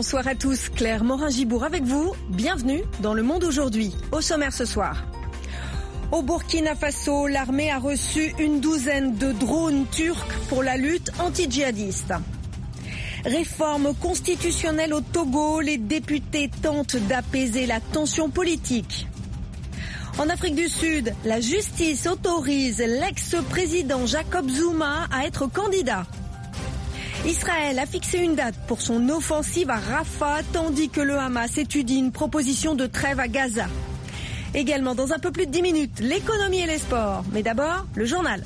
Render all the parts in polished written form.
Bonsoir à tous, Claire Morin-Gibourg avec vous. Bienvenue dans Le Monde aujourd'hui. Au sommaire ce soir. Au Burkina Faso, l'armée a reçu une douzaine de drones turcs pour la lutte anti-djihadiste. Réforme constitutionnelle au Togo, les députés tentent d'apaiser la tension politique. En Afrique du Sud, la justice autorise l'ex-président Jacob Zuma à être candidat. Israël a fixé une date pour son offensive à Rafah, tandis que le Hamas étudie une proposition de trêve à Gaza. Également, dans un peu plus de 10 minutes, l'économie et les sports. Mais d'abord, le journal.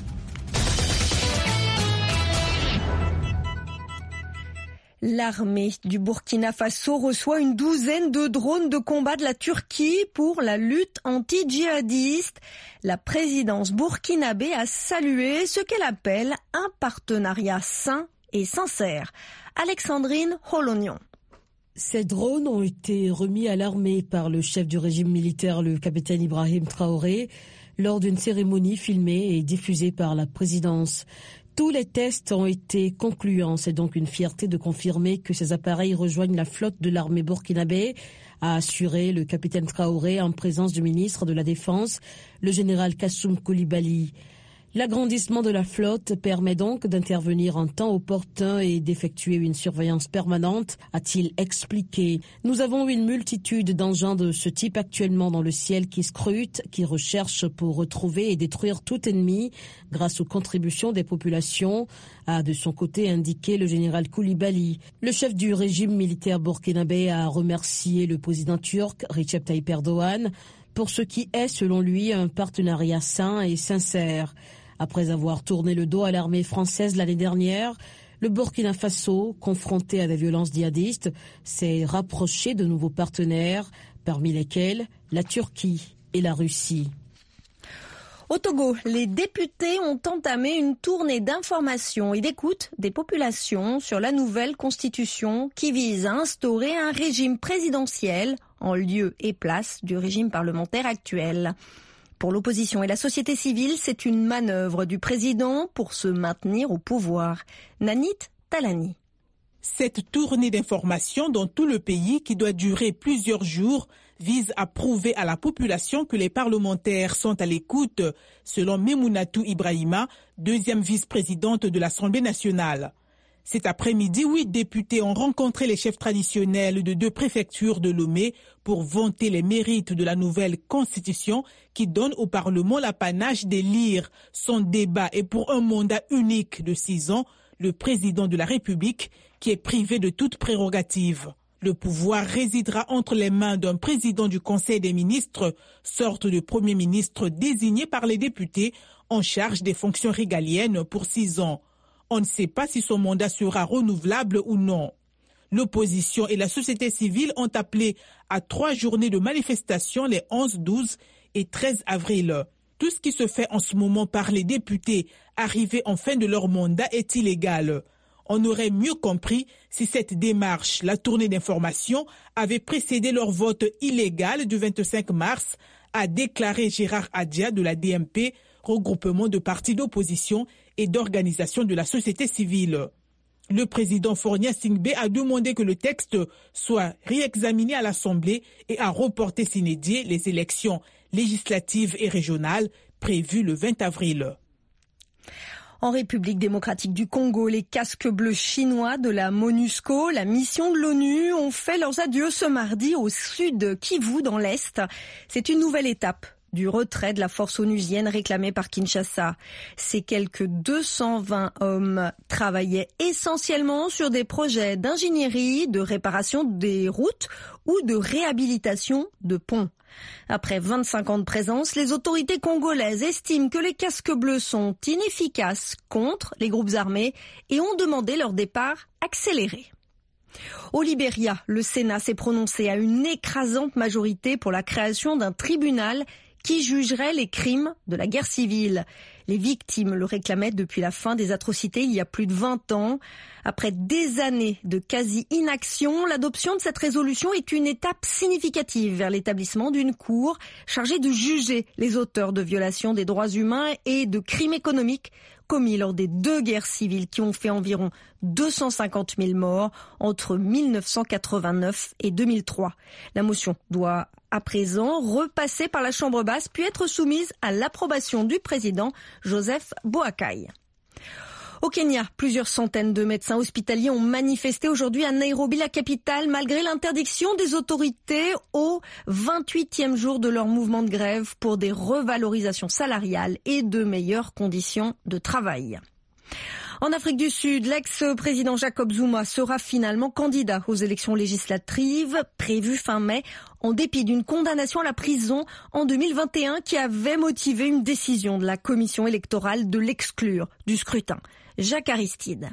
L'armée du Burkina Faso reçoit une douzaine de drones de combat de la Turquie pour la lutte anti-djihadiste. La présidence burkinabé a salué ce qu'elle appelle un partenariat sain et sincère. Alexandrine Holognon. Ces drones ont été remis à l'armée par le chef du régime militaire, le capitaine Ibrahim Traoré, lors d'une cérémonie filmée et diffusée par la présidence. Tous les tests ont été concluants. C'est donc une fierté de confirmer que ces appareils rejoignent la flotte de l'armée burkinabé, a assuré le capitaine Traoré en présence du ministre de la Défense, le général Kassoum Koulibaly. L'agrandissement de la flotte permet donc d'intervenir en temps opportun et d'effectuer une surveillance permanente, a-t-il expliqué. Nous avons une multitude d'engins de ce type actuellement dans le ciel qui scrutent, qui recherchent pour retrouver et détruire tout ennemi grâce aux contributions des populations, a de son côté indiqué le général Koulibaly. Le chef du régime militaire burkinabé a remercié le président turc Recep Tayyip Erdogan pour ce qui est, selon lui, un partenariat sain et sincère. Après avoir tourné le dos à l'armée française l'année dernière, le Burkina Faso, confronté à des violences djihadistes, s'est rapproché de nouveaux partenaires, parmi lesquels la Turquie et la Russie. Au Togo, les députés ont entamé une tournée d'information et d'écoute des populations sur la nouvelle constitution qui vise à instaurer un régime présidentiel en lieu et place du régime parlementaire actuel. Pour l'opposition et la société civile, c'est une manœuvre du président pour se maintenir au pouvoir. Nanit Talani. Cette tournée d'information dans tout le pays, qui doit durer plusieurs jours, vise à prouver à la population que les parlementaires sont à l'écoute, selon Memounatou Ibrahima, deuxième vice-présidente de l'Assemblée nationale. Cet après-midi, 8 députés ont rencontré les chefs traditionnels de 2 préfectures de Lomé pour vanter les mérites de la nouvelle constitution qui donne au Parlement l'apanage d'élire son débat et pour un mandat unique de 6 ans, le président de la République qui est privé de toute prérogative. Le pouvoir résidera entre les mains d'un président du Conseil des ministres, sorte de premier ministre désigné par les députés en charge des fonctions régaliennes pour 6 ans. On ne sait pas si son mandat sera renouvelable ou non. L'opposition et la société civile ont appelé à 3 journées de manifestation les 11, 12 et 13 avril. Tout ce qui se fait en ce moment par les députés arrivés en fin de leur mandat est illégal. On aurait mieux compris si cette démarche, la tournée d'information, avait précédé leur vote illégal du 25 mars, a déclaré Gérard Adja de la DMP, regroupement de partis d'opposition et d'organisations de la société civile. Le président Fornia Singbe a demandé que le texte soit réexaminé à l'Assemblée et a reporté sine die les élections législatives et régionales prévues le 20 avril. En République démocratique du Congo, les casques bleus chinois de la MONUSCO, la mission de l'ONU, ont fait leurs adieux ce mardi au sud Kivu dans l'Est. C'est une nouvelle étape du retrait de la force onusienne réclamée par Kinshasa. Ces quelques 220 hommes travaillaient essentiellement sur des projets d'ingénierie, de réparation des routes ou de réhabilitation de ponts. Après 25 ans de présence, les autorités congolaises estiment que les casques bleus sont inefficaces contre les groupes armés et ont demandé leur départ accéléré. Au Libéria, le Sénat s'est prononcé à une écrasante majorité pour la création d'un tribunal qui jugerait les crimes de la guerre civile. Les victimes le réclamaient depuis la fin des atrocités il y a plus de 20 ans. Après des années de quasi-inaction, l'adoption de cette résolution est une étape significative vers l'établissement d'une cour chargée de juger les auteurs de violations des droits humains et de crimes économiques commis lors des 2 guerres civiles qui ont fait environ 250 000 morts entre 1989 et 2003. La motion doit à présent repasser par la Chambre basse puis être soumise à l'approbation du président Joseph Boakai. Au Kenya, plusieurs centaines de médecins hospitaliers ont manifesté aujourd'hui à Nairobi, la capitale, malgré l'interdiction des autorités au 28e jour de leur mouvement de grève pour des revalorisations salariales et de meilleures conditions de travail. En Afrique du Sud, l'ex-président Jacob Zuma sera finalement candidat aux élections législatives prévues fin mai, en dépit d'une condamnation à la prison en 2021 qui avait motivé une décision de la commission électorale de l'exclure du scrutin. Jacques Aristide.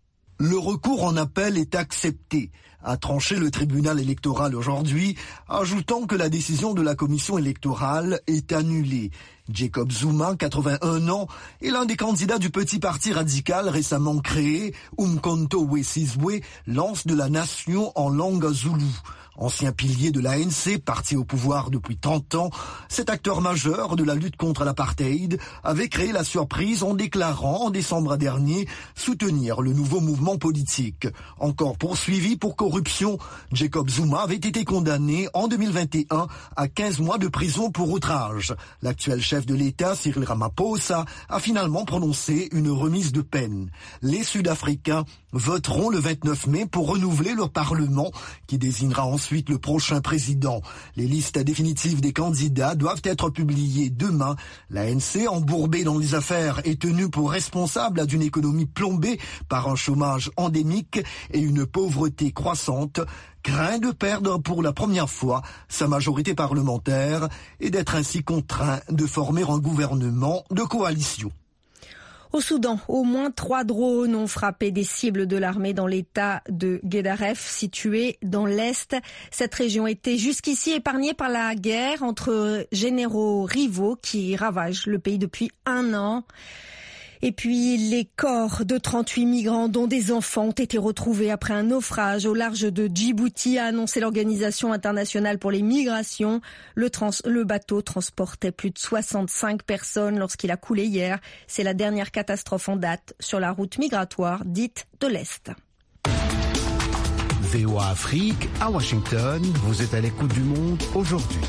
Le recours en appel est accepté, a tranché le tribunal électoral aujourd'hui, ajoutant que la décision de la commission électorale est annulée. Jacob Zuma, 81 ans, est l'un des candidats du petit parti radical récemment créé, Umkhonto we Sizwe, lance de la nation en langue zoulou. Ancien pilier de l'ANC, parti au pouvoir depuis 30 ans, cet acteur majeur de la lutte contre l'apartheid avait créé la surprise en déclarant en décembre dernier soutenir le nouveau mouvement politique. Encore poursuivi pour corruption, Jacob Zuma avait été condamné en 2021 à 15 mois de prison pour outrage. L'actuel chef de l'État, Cyril Ramaphosa, a finalement prononcé une remise de peine. Les Sud-Africains voteront le 29 mai pour renouveler leur parlement qui désignera ensuite le prochain président. Les listes définitives des candidats doivent être publiées demain. L'ANC, embourbée dans les affaires, est tenue pour responsable d'une économie plombée par un chômage endémique et une pauvreté croissante, craint de perdre pour la première fois sa majorité parlementaire et d'être ainsi contraint de former un gouvernement de coalition. Au Soudan, au moins 3 drones ont frappé des cibles de l'armée dans l'état de Guedaref, situé dans l'Est. Cette région était jusqu'ici épargnée par la guerre entre généraux rivaux qui ravagent le pays depuis 1 an. Et puis, les corps de 38 migrants, dont des enfants, ont été retrouvés après un naufrage au large de Djibouti, a annoncé l'Organisation internationale pour les migrations. Le bateau transportait plus de 65 personnes lorsqu'il a coulé hier. C'est la dernière catastrophe en date sur la route migratoire dite de l'Est. VOA Afrique, à Washington, vous êtes à l'écoute du monde aujourd'hui.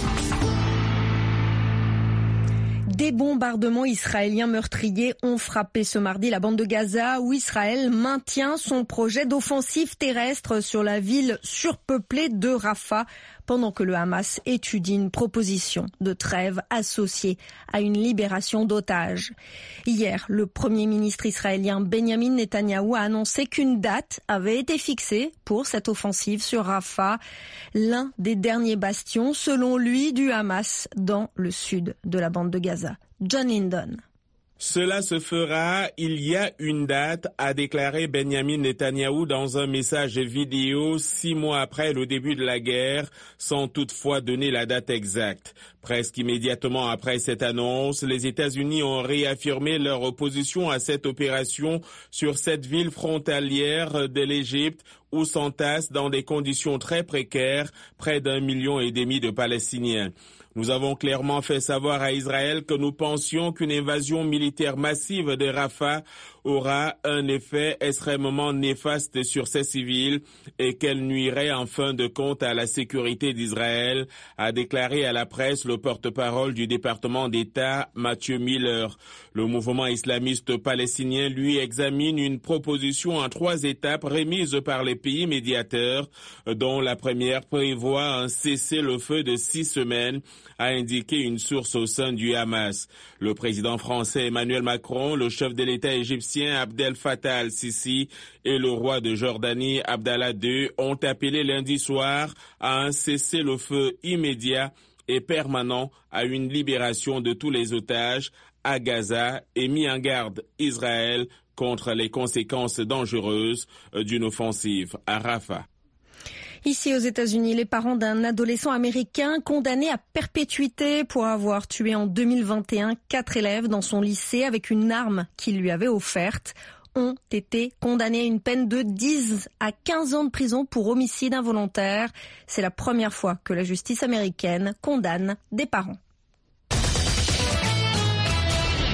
Des bombardements israéliens meurtriers ont frappé ce mardi la bande de Gaza, où Israël maintient son projet d'offensive terrestre sur la ville surpeuplée de Rafah, pendant que le Hamas étudie une proposition de trêve associée à une libération d'otages. Hier, le Premier ministre israélien Benjamin Netanyahou a annoncé qu'une date avait été fixée pour cette offensive sur Rafah, l'un des derniers bastions, selon lui, du Hamas dans le sud de la bande de Gaza. John Lindon. Cela se fera, il y a une date, a déclaré Benjamin Netanyahou dans un message vidéo 6 mois après le début de la guerre, sans toutefois donner la date exacte. Presque immédiatement après cette annonce, les États-Unis ont réaffirmé leur opposition à cette opération sur cette ville frontalière de l'Égypte, où s'entassent dans des conditions très précaires près d'1,5 million de Palestiniens. Nous avons clairement fait savoir à Israël que nous pensions qu'une invasion militaire massive de Rafah aura un effet extrêmement néfaste sur ces civils et qu'elle nuirait en fin de compte à la sécurité d'Israël, a déclaré à la presse le porte-parole du département d'État, Mathieu Miller. Le mouvement islamiste palestinien, lui, examine une proposition en 3 étapes remise par les pays médiateurs, dont la première prévoit un cessez-le-feu de 6 semaines, a indiqué une source au sein du Hamas. Le président français Emmanuel Macron, le chef de l'État égyptien Abdel Fattah al-Sisi et le roi de Jordanie Abdallah II ont appelé lundi soir à un cessez-le-feu immédiat et permanent à une libération de tous les otages à Gaza et mis en garde Israël contre les conséquences dangereuses d'une offensive à Rafah. Ici aux États-Unis, les parents d'un adolescent américain condamné à perpétuité pour avoir tué en 2021 4 élèves dans son lycée avec une arme qu'il lui avait offerte ont été condamnés à une peine de 10 à 15 ans de prison pour homicide involontaire. C'est la première fois que la justice américaine condamne des parents.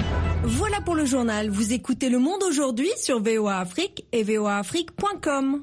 Voilà pour le journal. Vous écoutez Le Monde aujourd'hui sur VOA Afrique et voaafrique.com.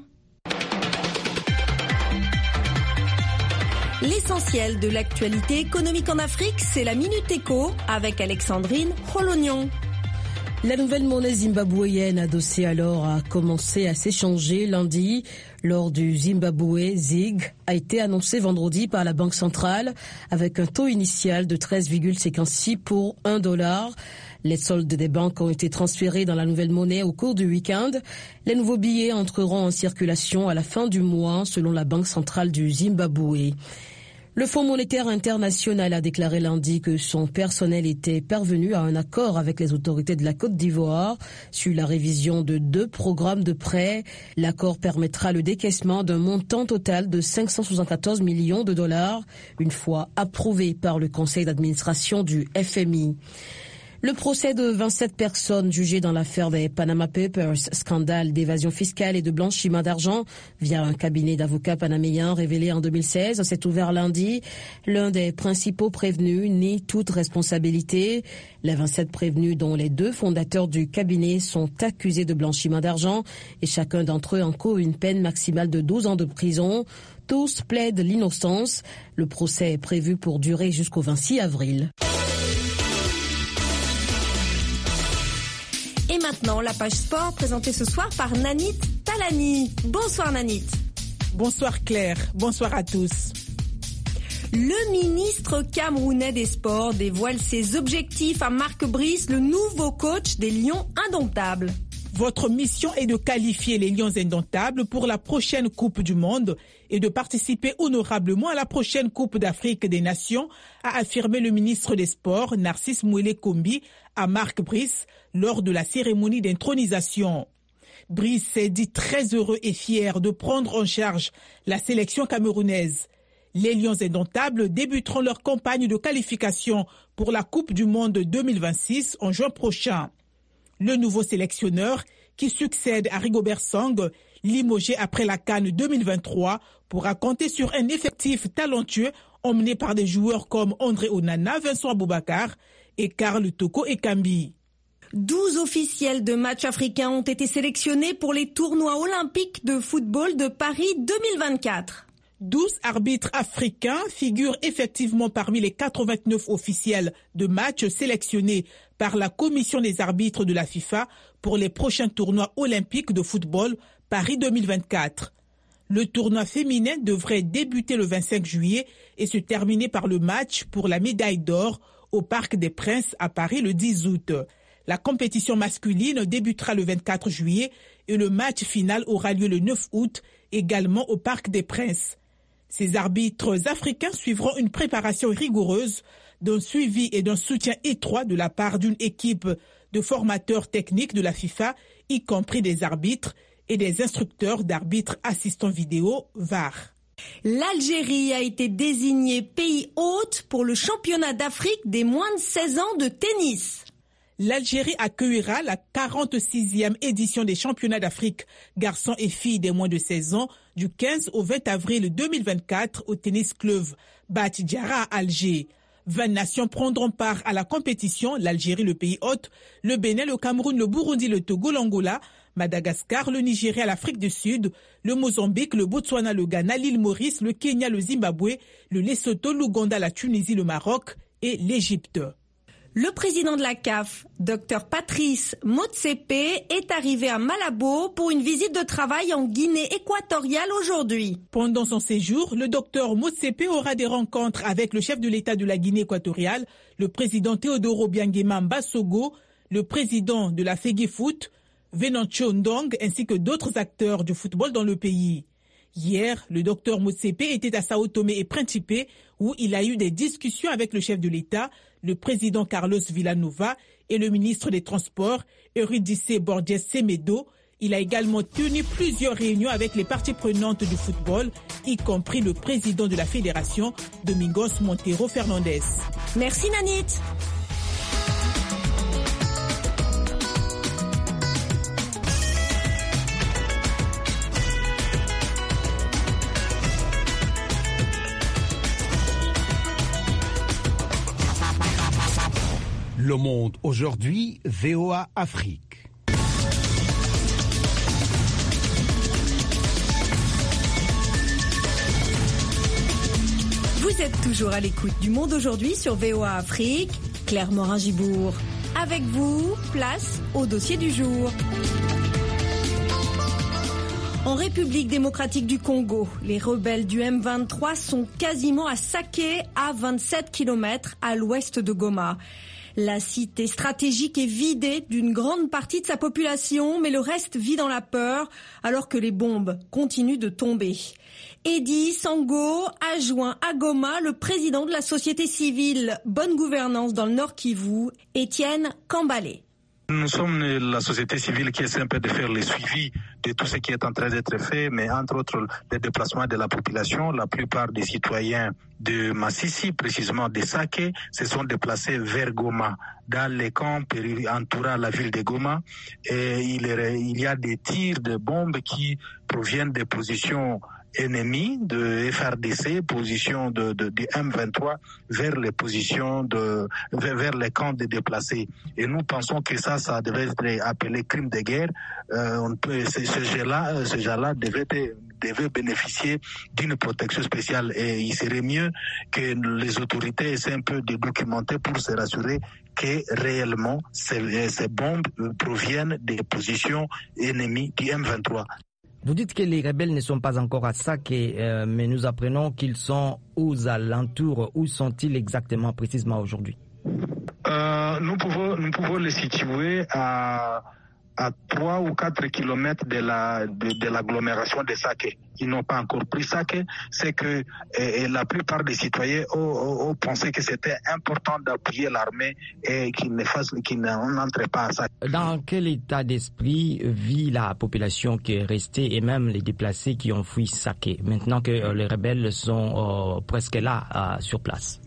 L'essentiel de l'actualité économique en Afrique, c'est la Minute Éco avec Alexandrine Rolognon. La nouvelle monnaie zimbabwéenne adossée à l'or a commencé à s'échanger lundi. L'or du Zimbabwe, ZiG, a été annoncé vendredi par la Banque centrale avec un taux initial de 13,56 pour $1. Les soldes des banques ont été transférés dans la nouvelle monnaie au cours du week-end. Les nouveaux billets entreront en circulation à la fin du mois, selon la Banque centrale du Zimbabwe. Le Fonds monétaire international a déclaré lundi que son personnel était parvenu à un accord avec les autorités de la Côte d'Ivoire sur la révision de 2 programmes de prêts. L'accord permettra le décaissement d'un montant total de $574 millions, une fois approuvé par le conseil d'administration du FMI. Le procès de 27 personnes jugées dans l'affaire des Panama Papers, scandale d'évasion fiscale et de blanchiment d'argent via un cabinet d'avocats panaméens révélé en 2016, s'est ouvert lundi. L'un des principaux prévenus nie toute responsabilité. Les 27 prévenus, dont les 2 fondateurs du cabinet, sont accusés de blanchiment d'argent et chacun d'entre eux encourt une peine maximale de 12 ans de prison. Tous plaident l'innocence. Le procès est prévu pour durer jusqu'au 26 avril. Et maintenant, la page sport présentée ce soir par Nanit Talani. Bonsoir Nanit. Bonsoir Claire, bonsoir à tous. Le ministre camerounais des Sports dévoile ses objectifs à Marc Brice, le nouveau coach des Lions Indomptables. Votre mission est de qualifier les Lions Indomptables pour la prochaine Coupe du Monde et de participer honorablement à la prochaine Coupe d'Afrique des Nations, a affirmé le ministre des Sports, Narcisse Mouélé Kombi, à Marc Brice lors de la cérémonie d'intronisation. Brice s'est dit très heureux et fier de prendre en charge la sélection camerounaise. Les Lions Indomptables débuteront leur campagne de qualification pour la Coupe du Monde 2026 en juin prochain. Le nouveau sélectionneur, qui succède à Rigobert Song, limogé après la CAN 2023, pourra compter sur un effectif talentueux emmené par des joueurs comme André Onana, Vincent Aboubakar et Karl Toko Ekambi. 12 officiels de matchs africains ont été sélectionnés pour les tournois olympiques de football de Paris 2024. 12 arbitres africains figurent effectivement parmi les 89 officiels de matchs sélectionnés par la commission des arbitres de la FIFA pour les prochains tournois olympiques de football Paris 2024. Le tournoi féminin devrait débuter le 25 juillet et se terminer par le match pour la médaille d'or au Parc des Princes à Paris le 10 août. La compétition masculine débutera le 24 juillet et le match final aura lieu le 9 août, également au Parc des Princes. Ces arbitres africains suivront une préparation rigoureuse, d'un suivi et d'un soutien étroit de la part d'une équipe de formateurs techniques de la FIFA, y compris des arbitres et des instructeurs d'arbitres assistants vidéo VAR. L'Algérie a été désignée pays hôte pour le championnat d'Afrique des moins de 16 ans de tennis. L'Algérie accueillera la 46e édition des championnats d'Afrique garçons et filles des moins de 16 ans du 15 au 20 avril 2024 au tennis club Bati-Diarra à Alger. 20 nations prendront part à la compétition, l'Algérie, le pays hôte, le Bénin, le Cameroun, le Burundi, le Togo, l'Angola, Madagascar, le Nigeria, l'Afrique du Sud, le Mozambique, le Botswana, le Ghana, l'île Maurice, le Kenya, le Zimbabwe, le Lesotho, l'Ouganda, la Tunisie, le Maroc et l'Égypte. Le président de la CAF, Dr Patrice Motsepe, est arrivé à Malabo pour une visite de travail en Guinée équatoriale aujourd'hui. Pendant son séjour, le docteur Motsepe aura des rencontres avec le chef de l'État de la Guinée équatoriale, le président Théodoro Biangema Mbasogo, le président de la Fegefoot, Venancio Ndong, ainsi que d'autres acteurs du football dans le pays. Hier, le docteur Motsepe était à Sao Tomé et Principe où il a eu des discussions avec le chef de l'État, le président Carlos Villanova et le ministre des Transports, Eurydice Borges Semedo. Il a également tenu plusieurs réunions avec les parties prenantes du football, y compris le président de la fédération, Domingos Montero Fernandez. Merci Nanit. Le Le Monde aujourd'hui, VOA Afrique. Vous êtes toujours à l'écoute du Monde aujourd'hui sur VOA Afrique. Claire Morin-Gibourg. Avec vous, place au dossier du jour. En République démocratique du Congo, les rebelles du M23 sont quasiment à Sake, à 27 km à l'ouest de Goma. La cité stratégique est vidée d'une grande partie de sa population, mais le reste vit dans la peur alors que les bombes continuent de tomber. Eddy Sango a joint à Goma le président de la société civile Bonne Gouvernance dans le Nord Kivu, Étienne Kambale. Nous sommes la société civile qui essaie un peu de faire le suivi de tout ce qui est en train d'être fait, mais entre autres les déplacements de la population. La plupart des citoyens de Massissi, précisément de Sake, se sont déplacés vers Goma, dans les camps entourant la ville de Goma. Et il y a des tirs de bombes qui proviennent des positions ennemis de FRDC, position de M23 vers les positions vers les camps de déplacés. Et nous pensons que ça devait être appelé crime de guerre. Ce genre-là devait bénéficier d'une protection spéciale et il serait mieux que les autorités essaient un peu de documenter pour se rassurer que réellement ces bombes proviennent des positions ennemies du M23. Vous dites que les rebelles ne sont pas encore à Sake, mais nous apprenons qu'ils sont aux alentours. Où sont-ils exactement, précisément aujourd'hui? Nous pouvons les situer à 3 ou 4 kilomètres de l'agglomération de Sake. Ils n'ont pas encore pris Sake. C'est que la plupart des citoyens ont pensé que c'était important d'appuyer l'armée et qu'ils n'entrent pas à Sake. Dans quel état d'esprit vit la population qui est restée et même les déplacés qui ont fui Sake, maintenant que les rebelles sont presque là, sur place?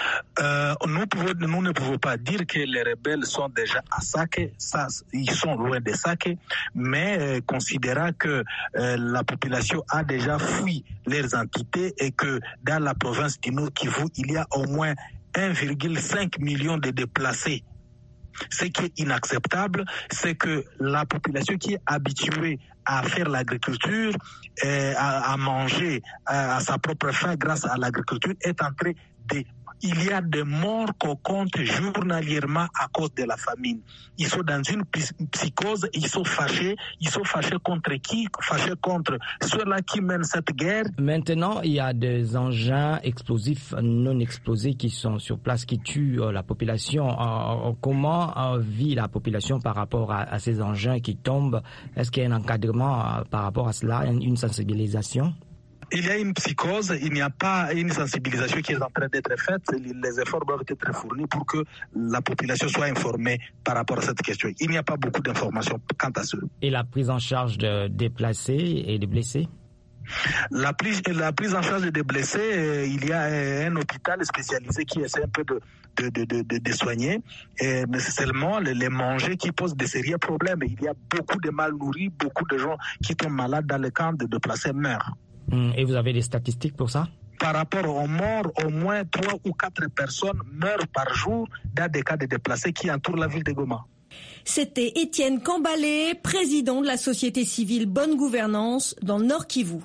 Nous ne pouvons pas dire que les rebelles sont déjà à Sake. Ils sont loin de Sake, mais considérant que la population a déjà fui leurs entités et que dans la province du Nord Kivu, il y a au moins 1,5 million de déplacés. Ce qui est inacceptable, c'est que la population qui est habituée à faire l'agriculture, à manger à sa propre faim grâce à l'agriculture, est en train de... Il y a des morts qu'on compte journalièrement à cause de la famine. Ils sont dans une psychose, ils sont fâchés contre qui? Fâchés contre ceux-là qui mènent cette guerre. Maintenant, il y a des engins explosifs non explosés qui sont sur place, qui tuent la population. Comment vit la population par rapport à ces engins qui tombent? Est-ce qu'il y a un encadrement par rapport à cela, une sensibilisation? Il y a une psychose, il n'y a pas une sensibilisation qui est en train d'être faite. Les efforts doivent être fournis pour que la population soit informée par rapport à cette question. Il n'y a pas beaucoup d'informations quant à cela. Et la prise en charge de déplacés et de blessés? La prise en charge des blessés, il y a un hôpital spécialisé qui essaie un peu de soigner. Mais c'est seulement les manger qui posent des sérieux problèmes. Il y a beaucoup de mal nourris, beaucoup de gens qui tombent malades dans les camps de déplacés meurent. Et vous avez des statistiques pour ça? Par rapport aux morts, au moins 3 ou 4 personnes meurent par jour dans des cas de déplacés qui entourent la ville de Goma. C'était Étienne Kambale, président de la société civile Bonne Gouvernance dans le Nord Kivu.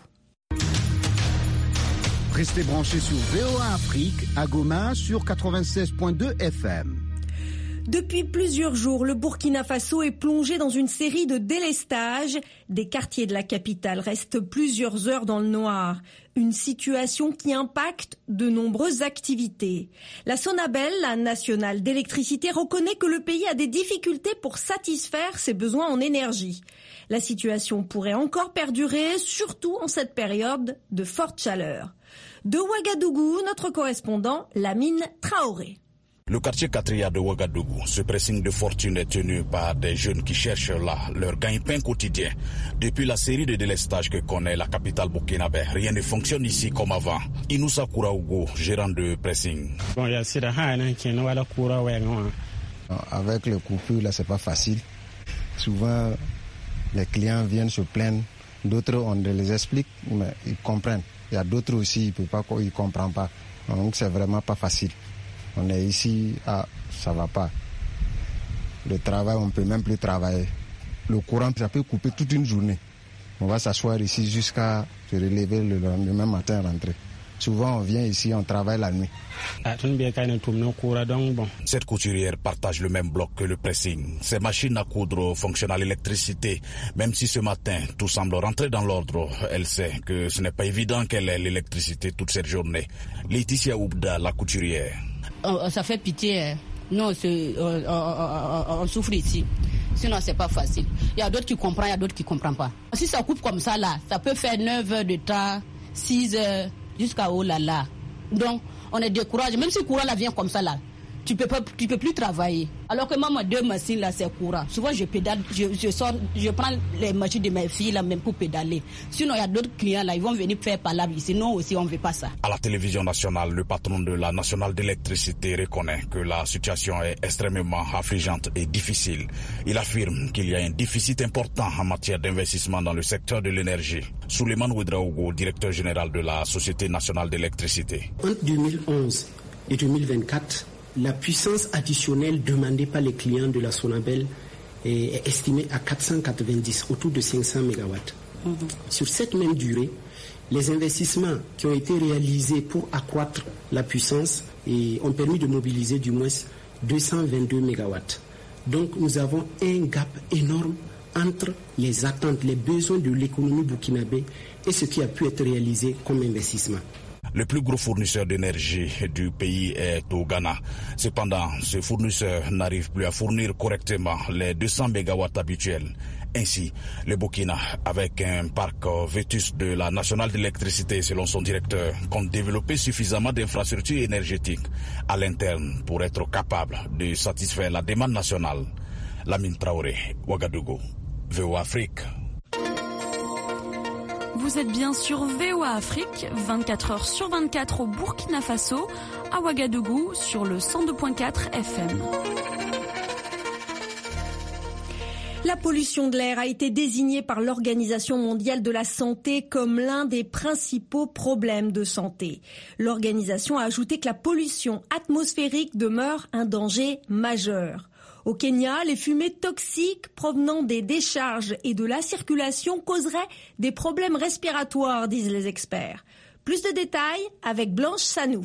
Restez branchés sur VOA Afrique à Goma sur 96.2 FM. Depuis plusieurs jours, le Burkina Faso est plongé dans une série de délestages. Des quartiers de la capitale restent plusieurs heures dans le noir. Une situation qui impacte de nombreuses activités. La Sonabel, la nationale d'électricité, reconnaît que le pays a des difficultés pour satisfaire ses besoins en énergie. La situation pourrait encore perdurer, surtout en cette période de forte chaleur. De Ouagadougou, notre correspondant Lamine Traoré. Le quartier Katria de Ouagadougou, ce pressing de fortune est tenu par des jeunes qui cherchent là leur gagne-pain quotidien. Depuis la série de délestages que connaît la capitale burkinabé, rien ne fonctionne ici comme avant. Inoussa Kouraougou, gérant de pressing. Avec le coupure, là, c'est pas facile. Souvent, les clients viennent se plaindre. D'autres, on les explique, mais ils comprennent. Il y a d'autres aussi, ils ne comprennent pas. Donc, c'est vraiment pas facile. On est ici, ça va pas. le travail, on ne peut même plus travailler. Le courant, ça peut couper toute une journée. On va s'asseoir ici jusqu'à se relever le lendemain matin, rentrer. Souvent, on vient ici, on travaille la nuit. Cette couturière partage le même bloc que le pressing. Ces machines à coudre fonctionnent à l'électricité. Même si ce matin, tout semble rentrer dans l'ordre, elle sait que ce n'est pas évident qu'elle ait l'électricité toute cette journée. Laetitia Oubda, la couturière. Ça fait pitié. Non, on souffre ici. Sinon, c'est pas facile. Il y a d'autres qui comprennent, il y a d'autres qui ne comprennent pas. Si ça coupe comme ça, là, ça peut faire 9 heures de temps, 6 heures, jusqu'à oh là là. Donc, on est découragé. Même si le courant là vient comme ça, là, tu peux plus travailler. Alors que moi, 2 machines, là, c'est courant. Souvent, je pédale, je prends les machines de mes filles, là, même pour pédaler. Sinon, il y a d'autres clients, là, ils vont venir faire palabre ici. Nous aussi, on ne veut pas ça. À la télévision nationale, le patron de la nationale d'électricité reconnaît que la situation est extrêmement affligeante et difficile. Il affirme qu'il y a un déficit important en matière d'investissement dans le secteur de l'énergie. Souleymane Ouedraogo, directeur général de la Société nationale d'électricité. Entre 2011 et 2024, la puissance additionnelle demandée par les clients de la Sonabel est estimée à 490, autour de 500 MW. Sur cette même durée, les investissements qui ont été réalisés pour accroître la puissance ont permis de mobiliser du moins 222 MW. Donc nous avons un gap énorme entre les attentes, les besoins de l'économie burkinabé et ce qui a pu être réalisé comme investissement. Le plus gros fournisseur d'énergie du pays est au Ghana. Cependant, ce fournisseur n'arrive plus à fournir correctement les 200 MW habituels. Ainsi, le Burkina, avec un parc vétuste de la nationale d'électricité selon son directeur, compte développer suffisamment d'infrastructures énergétiques à l'interne pour être capable de satisfaire la demande nationale. Lamine Traoré, Ouagadougou, VOA Afrique. Vous êtes bien sur VOA Afrique, 24 heures sur 24 au Burkina Faso, à Ouagadougou sur le 102.4 FM. La pollution de l'air a été désignée par l'Organisation mondiale de la santé comme l'un des principaux problèmes de santé. L'organisation a ajouté que la pollution atmosphérique demeure un danger majeur. Au Kenya, les fumées toxiques provenant des décharges et de la circulation causeraient des problèmes respiratoires, disent les experts. Plus de détails avec Blanche Sanou.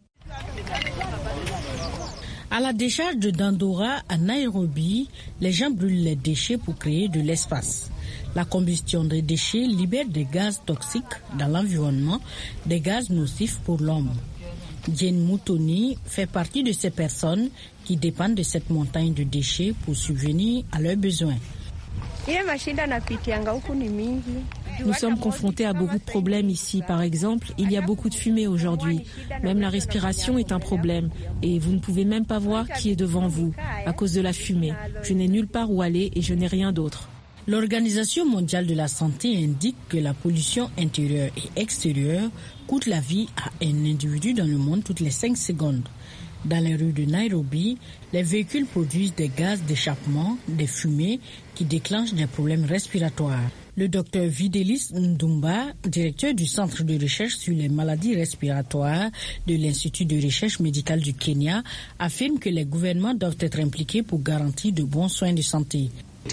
À la décharge de Dandora, à Nairobi, les gens brûlent les déchets pour créer de l'espace. La combustion des déchets libère des gaz toxiques dans l'environnement, des gaz nocifs pour l'homme. Jane Moutoni fait partie de ces personnes qui dépendent de cette montagne de déchets pour subvenir à leurs besoins. Nous sommes confrontés à beaucoup de problèmes ici. Par exemple, il y a beaucoup de fumée aujourd'hui. Même la respiration est un problème. Et vous ne pouvez même pas voir qui est devant vous à cause de la fumée. Je n'ai nulle part où aller et je n'ai rien d'autre. L'Organisation mondiale de la santé indique que la pollution intérieure et extérieure coûte la vie à un individu dans le monde toutes les 5 secondes. Dans les rues de Nairobi, les véhicules produisent des gaz d'échappement, des fumées qui déclenchent des problèmes respiratoires. Le docteur Videlis Ndumba, directeur du Centre de recherche sur les maladies respiratoires de l'Institut de recherche médicale du Kenya, affirme que les gouvernements doivent être impliqués pour garantir de bons soins de santé.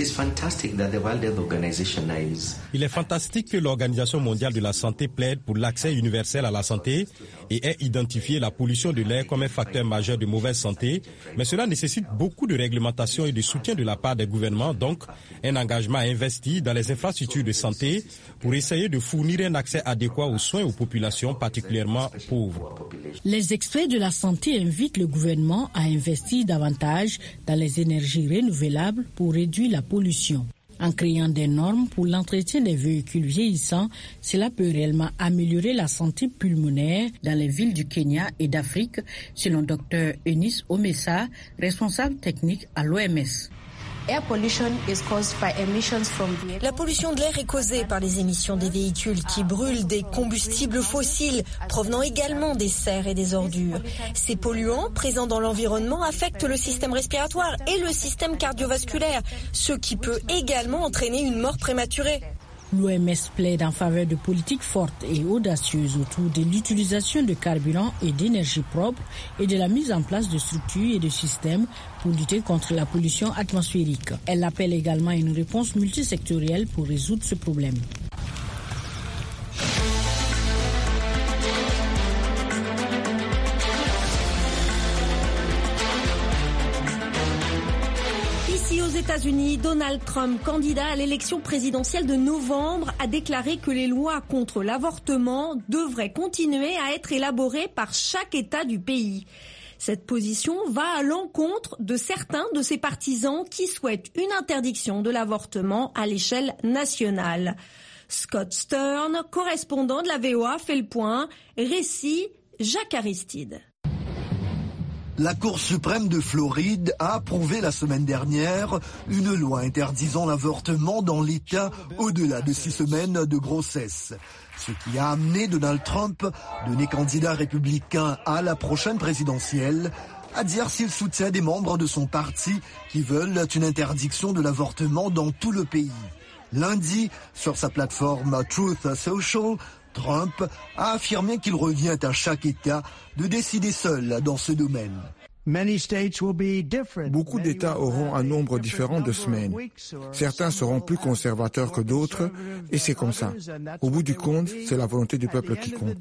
Il est fantastique que l'Organisation mondiale de la santé plaide pour l'accès universel à la santé et ait identifié la pollution de l'air comme un facteur majeur de mauvaise santé, mais cela nécessite beaucoup de réglementation et de soutien de la part des gouvernements, donc un engagement investi dans les infrastructures de santé pour essayer de fournir un accès adéquat aux soins aux populations particulièrement pauvres. Les experts de la santé invitent le gouvernement à investir davantage dans les énergies renouvelables pour réduire la pollution. En créant des normes pour l'entretien des véhicules vieillissants, cela peut réellement améliorer la santé pulmonaire dans les villes du Kenya et d'Afrique, selon Dr Eunice Omessa, responsable technique à l'OMS. La pollution de l'air est causée par les émissions des véhicules qui brûlent des combustibles fossiles provenant également des serres et des ordures. Ces polluants présents dans l'environnement affectent le système respiratoire et le système cardiovasculaire, ce qui peut également entraîner une mort prématurée. L'OMS plaide en faveur de politiques fortes et audacieuses autour de l'utilisation de carburant et d'énergie propre et de la mise en place de structures et de systèmes pour lutter contre la pollution atmosphérique. Elle appelle également à une réponse multisectorielle pour résoudre ce problème. Aux États-Unis, Donald Trump, candidat à l'élection présidentielle de novembre, a déclaré que les lois contre l'avortement devraient continuer à être élaborées par chaque État du pays. Cette position va à l'encontre de certains de ses partisans qui souhaitent une interdiction de l'avortement à l'échelle nationale. Scott Stern, correspondant de la VOA, fait le point. Récit Jacques Aristide. La Cour suprême de Floride a approuvé la semaine dernière une loi interdisant l'avortement dans l'État au-delà de 6 semaines de grossesse. Ce qui a amené Donald Trump, donné candidat républicain à la prochaine présidentielle, à dire s'il soutient des membres de son parti qui veulent une interdiction de l'avortement dans tout le pays. Lundi, sur sa plateforme Truth Social, Trump a affirmé qu'il revient à chaque État de décider seul dans ce domaine. Beaucoup d'États auront un nombre différent de semaines. Certains seront plus conservateurs que d'autres, et c'est comme ça. Au bout du compte, c'est la volonté du peuple qui compte.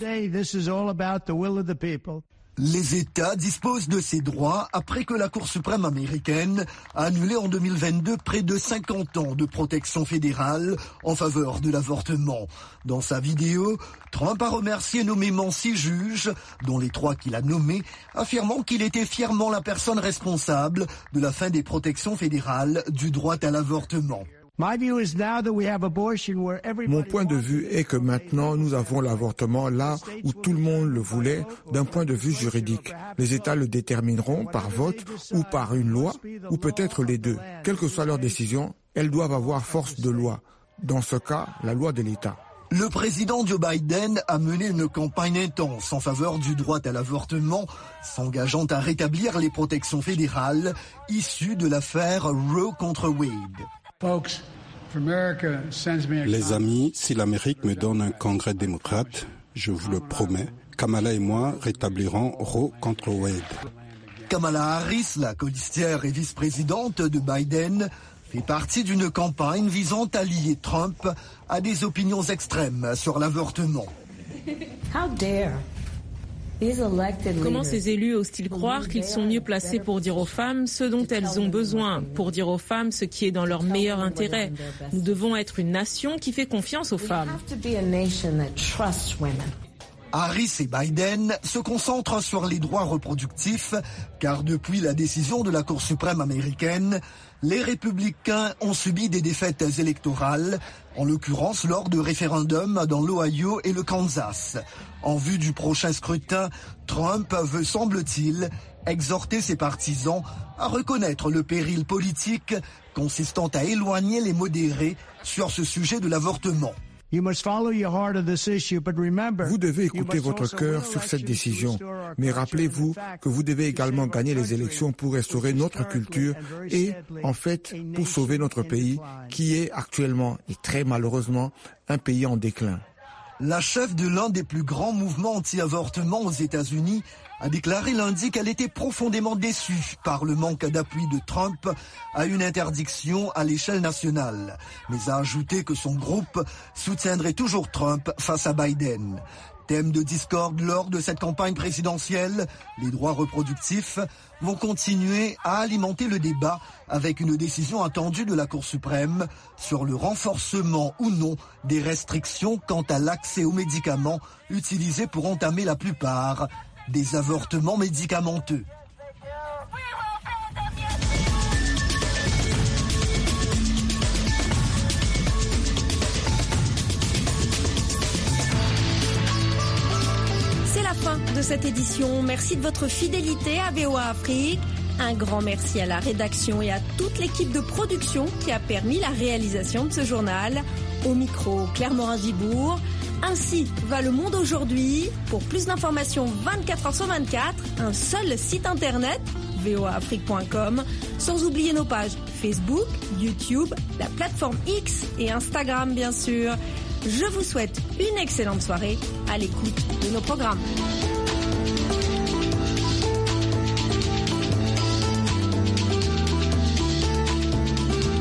Les États disposent de ces droits après que la Cour suprême américaine a annulé en 2022 près de 50 ans de protection fédérale en faveur de l'avortement. Dans sa vidéo, Trump a remercié nommément 6 juges, dont les 3 qu'il a nommés, affirmant qu'il était fièrement la personne responsable de la fin des protections fédérales du droit à l'avortement. Mon point de vue est que maintenant nous avons l'avortement là où tout le monde le voulait d'un point de vue juridique. Les États le détermineront par vote ou par une loi ou peut-être les deux. Quelle que soit leur décision, elles doivent avoir force de loi. Dans ce cas, la loi de l'État. Le président Joe Biden a mené une campagne intense en faveur du droit à l'avortement, s'engageant à rétablir les protections fédérales issues de l'affaire Roe contre Wade. Les amis, si l'Amérique me donne un congrès démocrate, je vous le promets, Kamala et moi rétablirons Roe contre Wade. Kamala Harris, la colistière et vice-présidente de Biden, fait partie d'une campagne visant à lier Trump à des opinions extrêmes sur l'avortement. Comment ces élus osent-ils croire qu'ils sont mieux placés pour dire aux femmes ce dont elles ont besoin, pour dire aux femmes ce qui est dans leur meilleur intérêt? Nous devons être une nation qui fait confiance aux femmes. Harris et Biden se concentrent sur les droits reproductifs, car depuis la décision de la Cour suprême américaine, les républicains ont subi des défaites électorales, en l'occurrence lors de référendums dans l'Ohio et le Kansas. En vue du prochain scrutin, Trump veut, semble-t-il, exhorter ses partisans à reconnaître le péril politique consistant à éloigner les modérés sur ce sujet de l'avortement. Vous devez écouter votre cœur sur cette décision, mais rappelez-vous que vous devez également gagner les élections pour restaurer notre culture et, en fait, pour sauver notre pays, qui est actuellement, et très malheureusement, un pays en déclin. La chef de l'un des plus grands mouvements anti-avortement aux États-Unis a déclaré lundi qu'elle était profondément déçue par le manque d'appui de Trump à une interdiction à l'échelle nationale, mais a ajouté que son groupe soutiendrait toujours Trump face à Biden. Thème de discorde lors de cette campagne présidentielle, les droits reproductifs vont continuer à alimenter le débat avec une décision attendue de la Cour suprême sur le renforcement ou non des restrictions quant à l'accès aux médicaments utilisés pour entamer la plupart des avortements médicamenteux. C'est la fin de cette édition. Merci de votre fidélité à VOA Afrique. Un grand merci à la rédaction et à toute l'équipe de production qui a permis la réalisation de ce journal. Au micro, Claire Morin-Gibourg. Ainsi va le monde aujourd'hui. Pour plus d'informations 24h sur 24, un seul site internet, voaafrique.com, sans oublier nos pages Facebook, YouTube, la plateforme X et Instagram bien sûr. Je vous souhaite une excellente soirée à l'écoute de nos programmes.